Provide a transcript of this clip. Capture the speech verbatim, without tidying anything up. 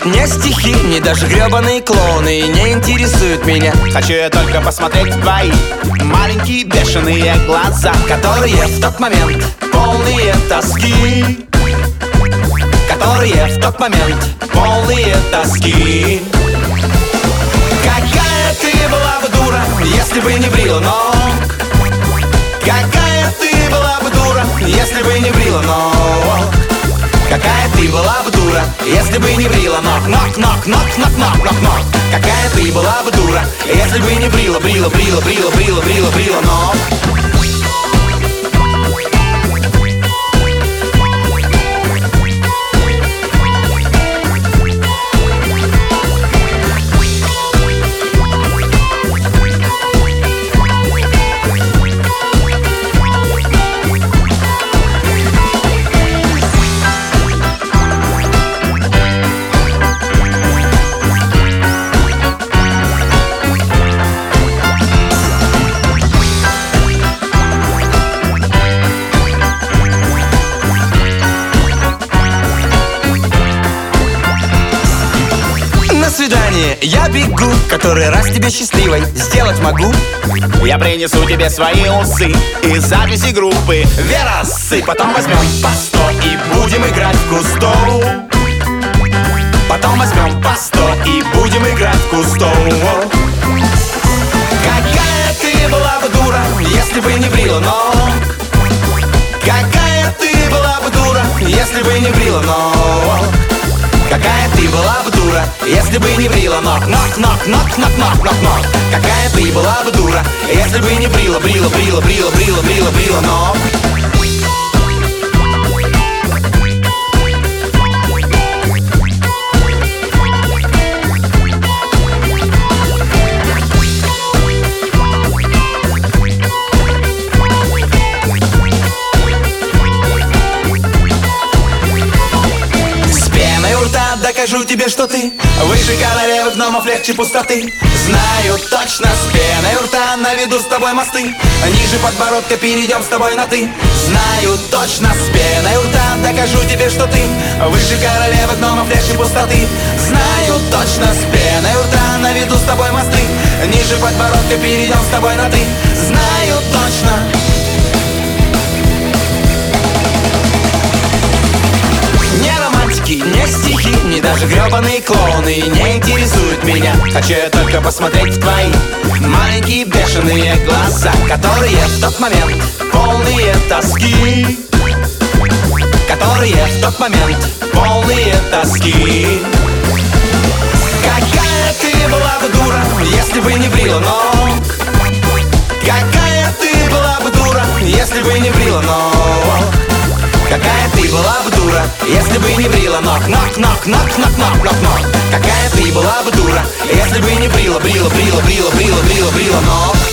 не стихи, ни даже гребаные клоуны не интересуют меня. Хочу я только посмотреть в твои маленькие бешеные глаза, которые в тот момент полные тоски, которые в тот момент полные тоски. Какая ты была бы дура, если бы не брила ног. Какая ты была бы дура, если бы не брила ног. Какая ты была бы дура, если бы не брила ног. Ног, ног, ног, ног, ног, ног, ног. Какая ты была бы дура, если бы не брила, брила, брила, брила, брила, брила, брила ног. Свидание, я бегу, который раз тебе счастливой сделать могу. Я принесу тебе свои усы и записи группы Верасы. Потом возьмем по сто и будем играть в кусто. Потом возьмем по сто и будем играть в кусто. Какая ты была бы дура, если бы не брила ног. Какая ты была бы дура, если бы не брила ног. Какая ты была бы дура, если бы не брила ног. Ног, ног, ног, ног, ног, ног, ног. Какая ты была бы дура, если бы не брила, брила, брила, брила, брила, брила, брила ног. Докажу тебе, что ты выше королевы гномов, легче пустоты. Знаю точно, с пеной у рта наведу с тобой мосты. Ниже подбородка перейдем с тобой на ты. Знаю точно, с пеной у рта докажу тебе, что ты выше королевы гномов, легче пустоты. Знаю точно, с пеной у рта наведу с тобой мосты. Ниже подбородка перейдем с тобой на ты. Знаю точно. Не стихи, ни даже гребаные клоуны не интересуют меня. Хочу я только посмотреть в твои маленькие бешеные глаза, которые в тот момент полные тоски, которые в тот момент полные тоски. Какая ты была бы дура, если бы не брила ног. Какая ты была бы дура, если бы не брила ног. Какая ты была бы дура, если бы не брила ног. Ног, ног, ног, ног, ног, ног, ног. Какая ты была бы дура, если бы не брила, брила, брила, брила, брила, брила, брила ног.